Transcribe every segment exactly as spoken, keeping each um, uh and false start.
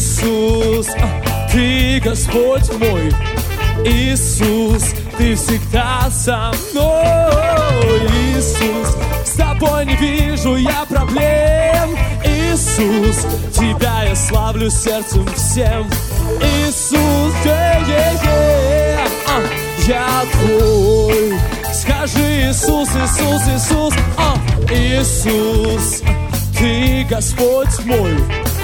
Иисус, Ты Господь мой. Иисус, Ты всегда со мной. Иисус, с Тобой не вижу я проблем. Иисус, Тебя я славлю сердцем всем. Иисус, е-е-е, а, я Твой. Скажи Иисус, Иисус, Иисус, а, Иисус, Ты Господь мой.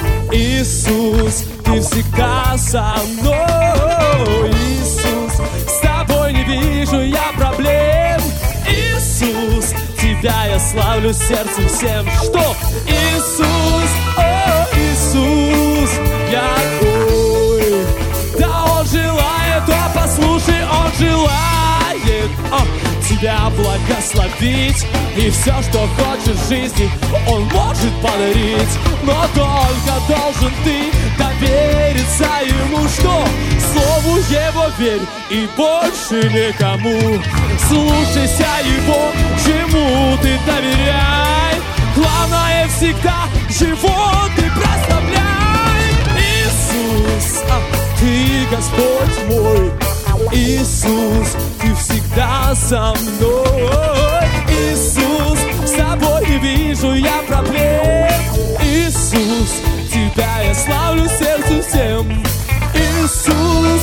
Иисус, Ты всегда со мной. Иисус, с Тобой не вижу я проблем. Иисус, Тебя я славлю сердцем всем. Что? Иисус, о, Иисус, я Твой. Да Он желает, да послушай, Он желает а, Тебя благословить. И все, что хочешь в жизни, Он может подарить. Но только должен ты довериться Ему. Что? Слову Его верь и больше никому. Слушайся Его, чему ты доверяй. Главное всегда Его ты прославляй. Иисус, а, Ты Господь мой. Иисус, Ты всегда со мной. Иисус, с Тобой не вижу я проблем. Иисус, Тебя я славлю сердцем всем. Иисус,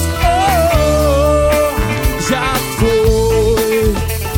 о, я Твой.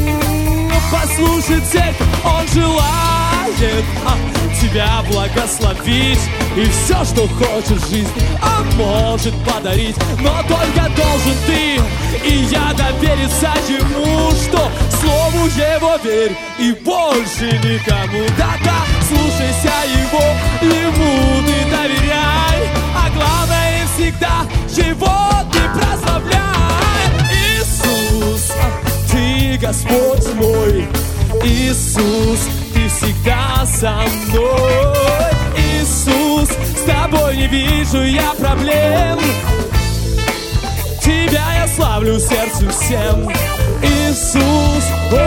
Послушай, церковь, Он желает а, Тебя благословить. И все, что хочешь в жизни, Он может подарить. Но только должен ты и я довериться Ему. Что? Слову Его верь и больше никому. Да-да, слушайся Его, Ему ты доверяй. А главное всегда Его ты прославляй. Иисус, Ты Господь мой. Иисус, Ты всегда со мной. Иисус, с Тобой не вижу я проблем. Тебя я славлю сердцем всем. Иисус,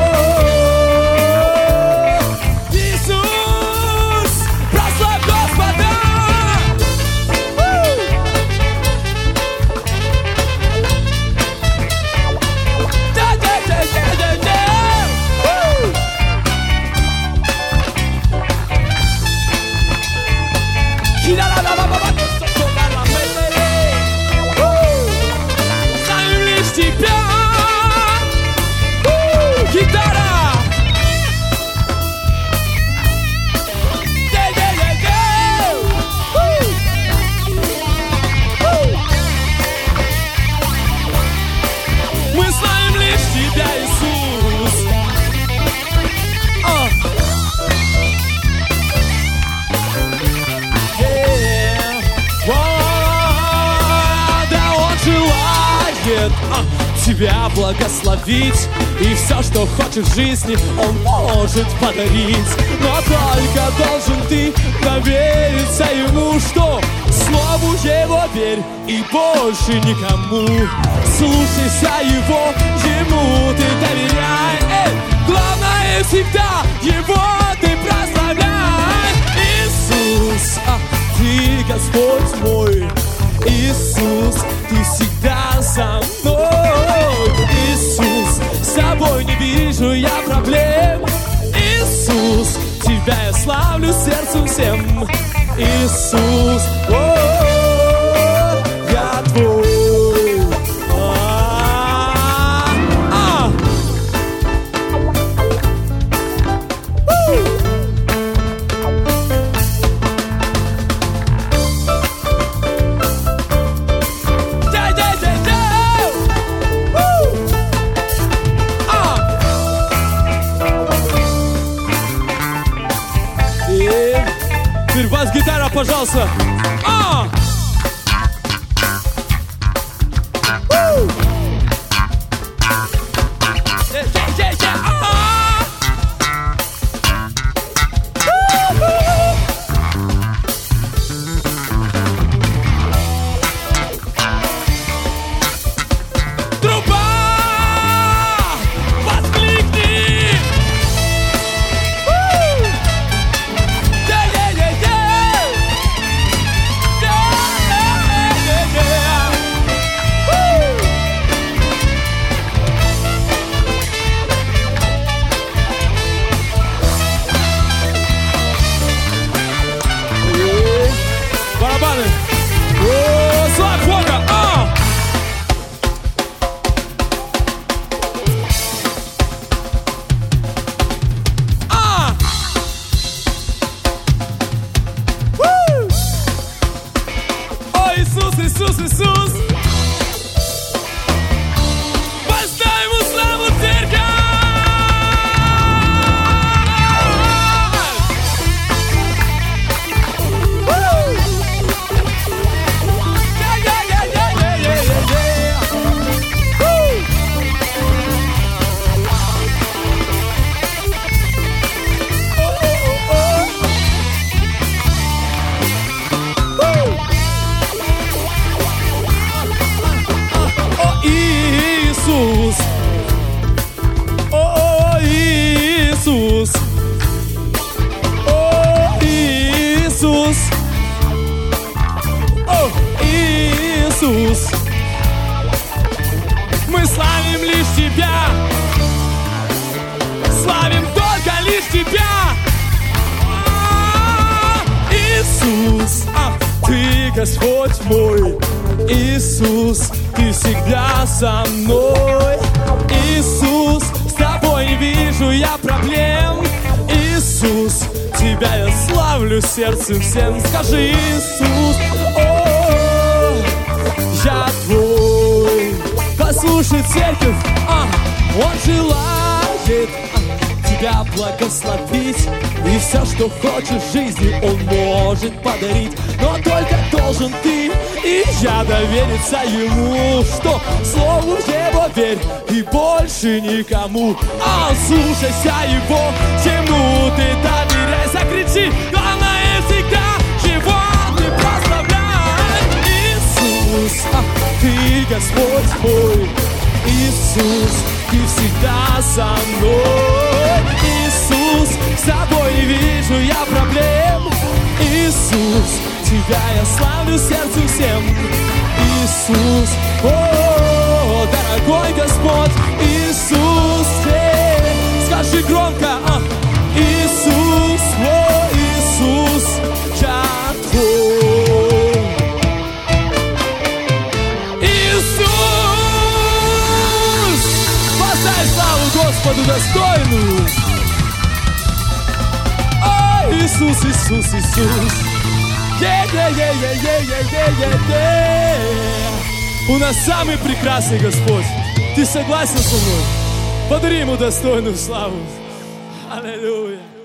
о-о-о. Иисус, прославь Господа. Знаем лишь Тебя. Гитара. Мы знаем лишь Тебя, Иисус. А. Тебя благословить. И все, что хочешь в жизни, Он может подарить. Но только должен ты довериться Ему. Что? Слову Его верь и больше никому. Слушайся Его, Ему ты доверяй. Эй, главное всегда Его ты прославляй. Иисус, а, Ты Господь мой. Иисус, Ты всегда со мной. Иисус, с Тобой не вижу я проблем. Иисус, Тебя я славлю сердцем всем. Иисус, о-о-о, я Твой. А-а-а. Бас-гитара, пожалуйста. А! Yeah! Иисус. Мы славим лишь Тебя, славим только лишь Тебя, Иисус. А, Ты Господь мой, Иисус, Ты всегда со мной. Иисус, с Тобой не вижу я проблем. Иисус, Тебя я славлю сердцем всем. Скажи: Иисус, о, я Твой. Послушай, церковь, а, Он желает а, Тебя благословить. И все, что хочешь в жизни, Он может подарить. Но только должен ты и я довериться Ему. Что слову Его верь и больше никому. А слушайся Его, чему ты доверяй. Закричи: главное всегда Его ты прославляй. Иисус, а, Ты Господь мой, Иисус, Ты всегда со мной. Иисус, с Тобой не вижу я проблем. Иисус, Тебя я славлю сердцем всем. Иисус, о, дорогой Господь, Иисус, э, скажи громко, а, Иисус, о, Иисус, я Твой. Иисус, воздай славу Господу достойную. О, Иисус, Иисус, Иисус. Yeah, yeah, yeah, yeah, yeah, yeah, yeah, yeah. У нас самый прекрасный Господь. Ты согласен со мной? Подари Ему достойную славу. Аллилуйя.